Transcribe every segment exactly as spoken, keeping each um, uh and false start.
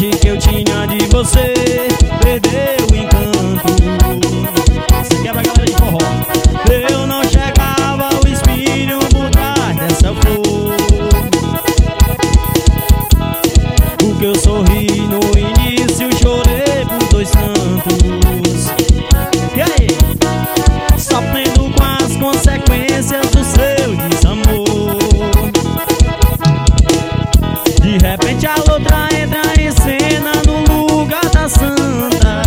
imagem que eu tinha de você perdeu o encanto. Se quebra a galera de forró. Eu não chegava o espinho por trás dessa flor, porque eu sorri no início, chorei por dois santos. E aí? Sofrendo com as consequências do seu desamor. De repente a outra entra em cena no lugar da santa,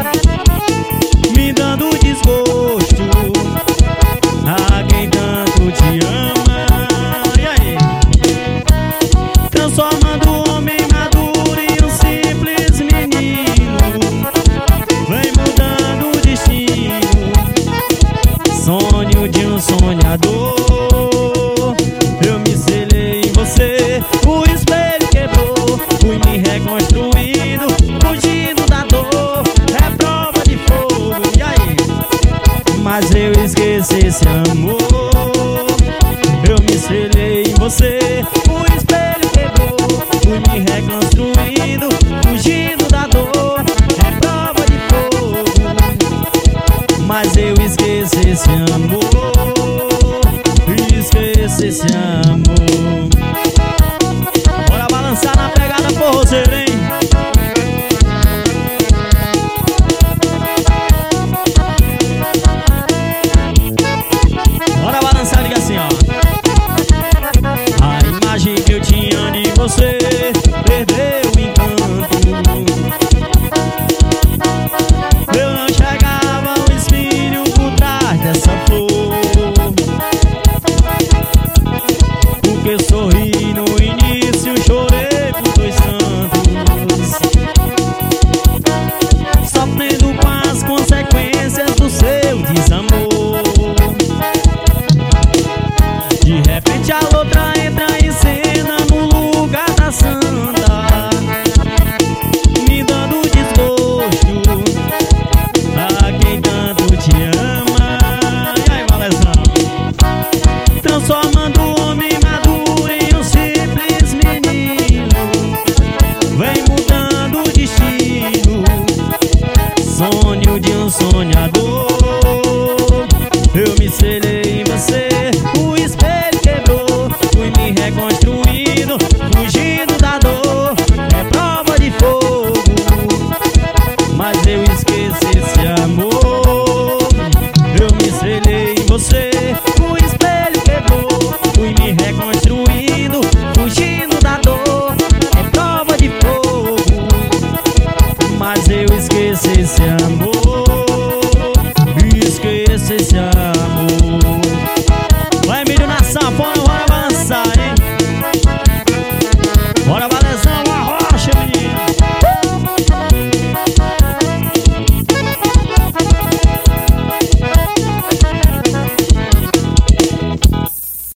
me dando desgosto a quem tanto te ama. E aí? Transformando o homem maduro em um simples menino, vem mudando o destino, sonho de um sonhador. Eu me selei em você, o espelho quebrou, fui me reconstruindo, fugindo da dor, é prova de fogo. E aí? Mas eu esqueci esse amor. Eu me selei em você, o espelho quebrou, fui me reconstruindo, fugindo da dor, é prova de fogo. Mas eu esqueci esse amor, esqueci esse amor. Bora balançar na pegada forrozeira, hein? Bora balançar, liga assim, ó. A imagem que eu tinha de você perdeu o encanto. Eu não chegava o espinho por trás dessa flor, porque eu sorri no início, chorei por dois santos. Sofrendo com as consequências do seu desamor. De repente a outra entra em cena no lugar da santa, me dando desgosto a quem tanto te ama. E aí, Valezão? Transformando o homem maduro em um simples menino, vem mudando o destino, sonho de um sonhador. Eu me selei em você, o espelho quebrou, fui me reconstruindo, fugindo da dor, é prova de fogo. Mas eu esqueci esse amor. Eu me selei em você, o espelho quebrou, fui me reconstruindo, fugindo da dor, é prova de fogo. Mas eu esqueci esse amor, esqueci esse amor.